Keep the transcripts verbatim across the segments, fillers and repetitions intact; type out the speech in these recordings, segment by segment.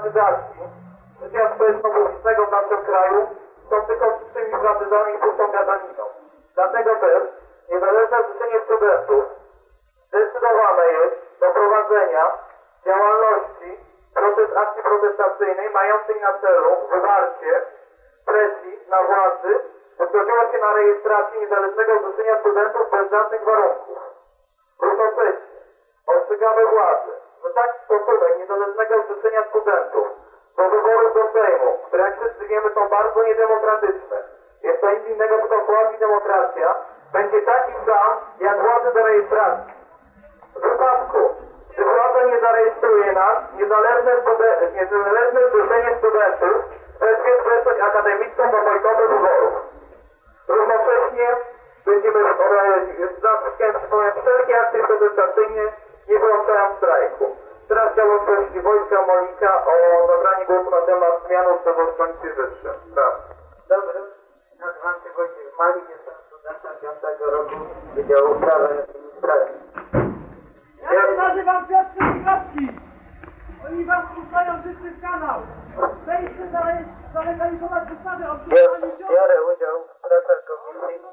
demokratyzacji życia społeczno-publicznego w naszym kraju są tylko czczymi partyzami i pustą gadaniną. Dlatego też niezależne życzenie studentów zdecydowane jest do prowadzenia działalności protest, akcji protestacyjnej mającej na celu wywarcie presji na władzy, by zgodziła się na rejestrację niezależnego zrzeszenia studentów bez żadnych warunków. Równocześnie ostrzegamy władzę, że taki stosunek niezależnego zrzeszenia studentów do wyborów do Sejmu, które jak wszyscy wiemy są bardzo niedemokratyczne, jest to nic innego tylko słabi demokracja, będzie taki sam jak władzy do rejestracji. W wypadku, gdy władza nie zarejestruje nas, niezależne, studen- niezależne zrzeszenie studentów wezwie przestrzeń akademicką do bojkotu wyborów. Równocześnie będziemy zaskoczeni przypomnieć wszelkie akcje protestacyjne nie wyłączają strajku. Teraz chciałbym prosić Wojtka Molika o zabranie głosu na temat zmian ustawowych w Komisji Wyższej. Tak. Dobrze, nazywam się Wojciech Malik, jestem studentem piątego roku Wydziału Prawa i Administracji. Ja się nazywam Piotr Trzaskowski. Oni wam puszczają życzny kanał. Wejdźcie zalegalizować ustawy o przyjmowaniu ciąży. Biorę udział w pracach komisji.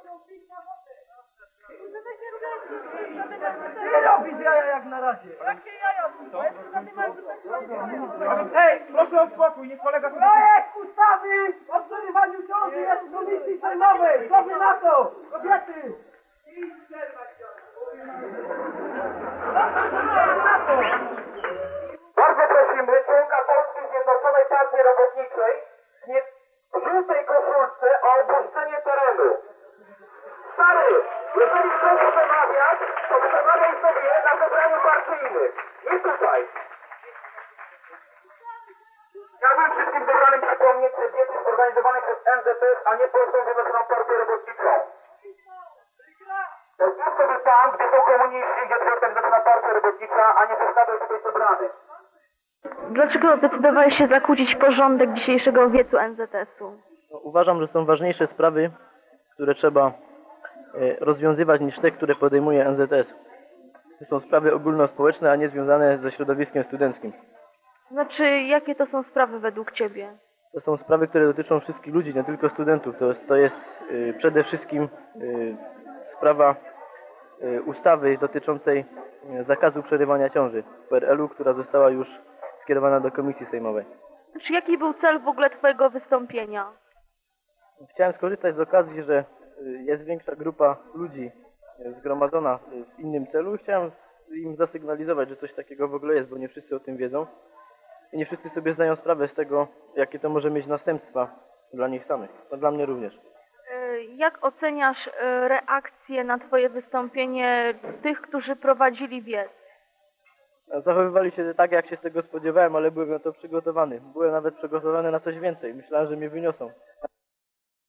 Nie robisz jaja jak na razie. Jakie jaja? Hej, proszę o spokój, niech kolega... Projekt ustawy o przerywaniu ciąży jest w komisji sejmowej. Co wy na to, kobiety? Bardzo prosimy członka Polskiej Zjednoczonej Partii Robotniczej nie w żółtej koszulce o opuszczenie terenu. Stary, jeżeli chcesz przemawiać, to przemawiaj sobie na zebraniu partyjnym. Nie tutaj. Chciałbym wszystkim zebranym przypomnieć, że wiec jest organizowany przez N Z S, a nie Polską Zjednoczoną Partię Robotniczą. To jest sobie tam, gdzie są komuniści, gdzie jest Zjednoczona Partia Robotnicza, a nie zostawiaj tutaj zebrany. Dlaczego zdecydowałeś się zakłócić porządek dzisiejszego wiecu N Z S-u? No, uważam, że są ważniejsze sprawy, które trzeba e, rozwiązywać niż te, które podejmuje N Z S. To są sprawy ogólnospołeczne, a nie związane ze środowiskiem studenckim. Znaczy, jakie to są sprawy według Ciebie? To są sprawy, które dotyczą wszystkich ludzi, nie tylko studentów. To jest, to jest e, przede wszystkim e, sprawa e, ustawy dotyczącej e, zakazu przerywania ciąży w P R L u, która została już skierowana do Komisji Sejmowej. Znaczy, jaki był cel w ogóle Twojego wystąpienia? Chciałem skorzystać z okazji, że jest większa grupa ludzi zgromadzona w innym celu i chciałem im zasygnalizować, że coś takiego w ogóle jest, bo nie wszyscy o tym wiedzą i nie wszyscy sobie zdają sprawę z tego, jakie to może mieć następstwa dla nich samych. No dla mnie również. Y, Jak oceniasz y, reakcję na Twoje wystąpienie tych, którzy prowadzili wiec? Zachowywali się tak, jak się z tego spodziewałem, ale byłem na to przygotowany. Byłem nawet przygotowany na coś więcej. Myślałem, że mnie wyniosą.